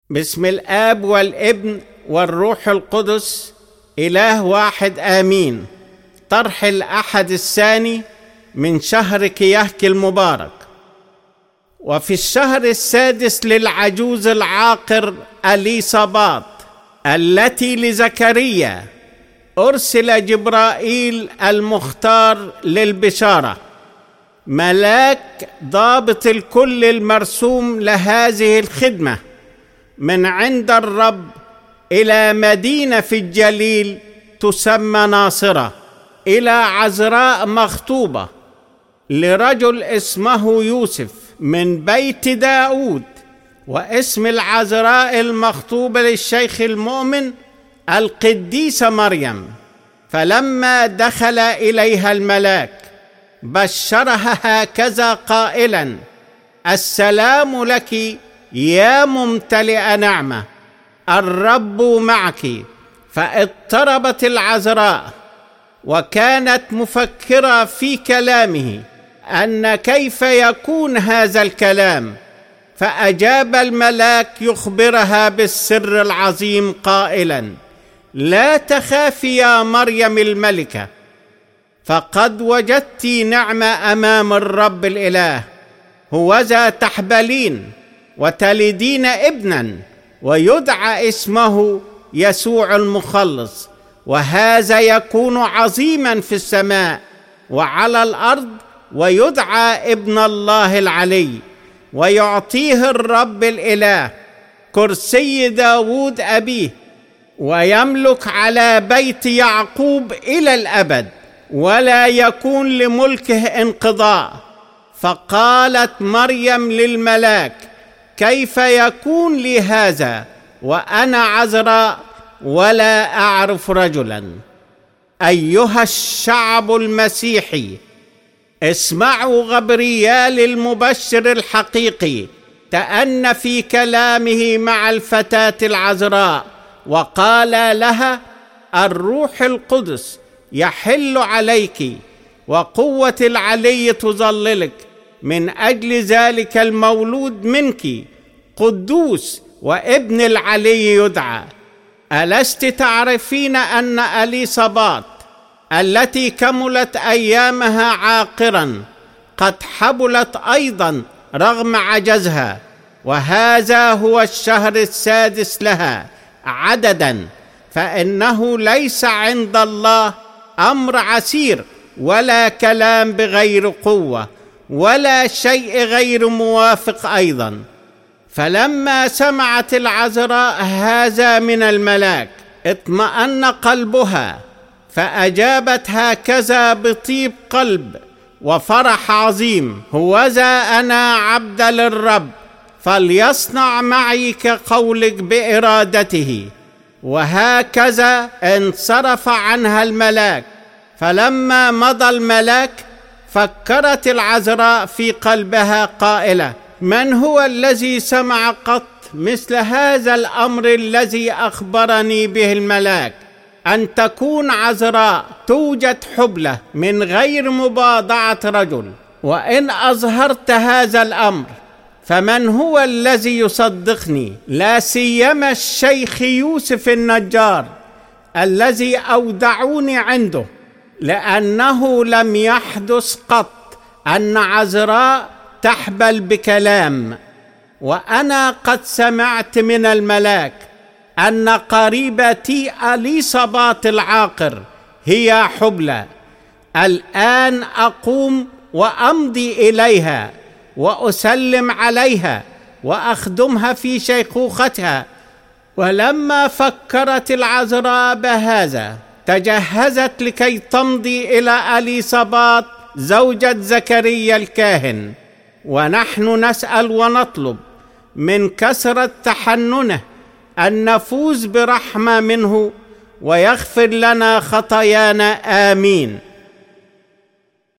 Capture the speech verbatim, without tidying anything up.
باسم الآب والابن والروح القدس إله واحد آمين. طرح الأحد الثاني من شهر كيهك المبارك. وفي الشهر السادس للعجوز العاقر أليصابات التي لزكريا أرسل جبرائيل المختار للبشارة، ملاك ضابط الكل المرسوم لهذه الخدمة من عند الرب إلى مدينة في الجليل تسمى ناصرة، إلى عذراء مخطوبة لرجل اسمه يوسف من بيت داود، واسم العذراء المخطوبة للشيخ المؤمن القديسة مريم. فلما دخل إليها الملاك بشرها هكذا قائلا: السلام لك يا ممتلئ نعمة، الرب معك. فاضطربت العذراء وكانت مفكرة في كلامه أن كيف يكون هذا الكلام، فأجاب الملاك يخبرها بالسر العظيم قائلا: لا تخافي يا مريم الملكة، فقد وجدت نعمة أمام الرب الإله. هوذا تحبلين وتلدين ابنا ويدعى اسمه يسوع المخلص، وهذا يكون عظيما في السماء وعلى الأرض، ويدعى ابن الله العلي. ويعطيه الرب الإله كرسي داود أبيه، ويملك على بيت يعقوب إلى الأبد، ولا يكون لملكه انقضاء. فقالت مريم للملاك: كيف يكون لي هذا وأنا عذراء ولا أعرف رجلا؟ أيها الشعب المسيحي، اسمعوا غبريال المبشر الحقيقي تأنى في كلامه مع الفتاة العذراء وقال لها: الروح القدس يحل عليك، وقوة العلي تظللك، من أجل ذلك المولود منك قدوس، وابن العلي يدعى. ألست تعرفين أن أليصابات التي كملت أيامها عاقرا قد حبلت أيضا رغم عجزها، وهذا هو الشهر السادس لها عددا، فإنه ليس عند الله أمر عسير، ولا كلام بغير قوة، ولا شيء غير موافق أيضا. فلما سمعت العذراء هذا من الملاك اطمأن قلبها، فأجابت هكذا بطيب قلب وفرح عظيم: هوذا أنا عبد للرب، فليصنع معي كقولك بإرادته. وهكذا انصرف عنها الملاك. فلما مضى الملاك فكرت العذراء في قلبها قائلة: من هو الذي سمع قط مثل هذا الأمر الذي أخبرني به الملاك، أن تكون عذراء توجد حبلى من غير مباضعة رجل؟ وإن أظهرت هذا الأمر فمن هو الذي يصدقني؟ لا سيما الشيخ يوسف النجار الذي أودعوني عنده، لأنه لم يحدث قط أن عذراء تحبل بكلام. وأنا قد سمعت من الملاك أن قريبتي أليصابات العاقر هي حبلى. الآن أقوم وأمضي إليها وأسلم عليها وأخدمها في شيخوختها. ولما فكرت العذراء بهذا تجهزت لكي تمضي إلى أليصابات زوجة زكريا الكاهن. ونحن نسأل ونطلب من كثرة تحننه أن نفوز برحمة منه ويغفر لنا خطايانا. آمين.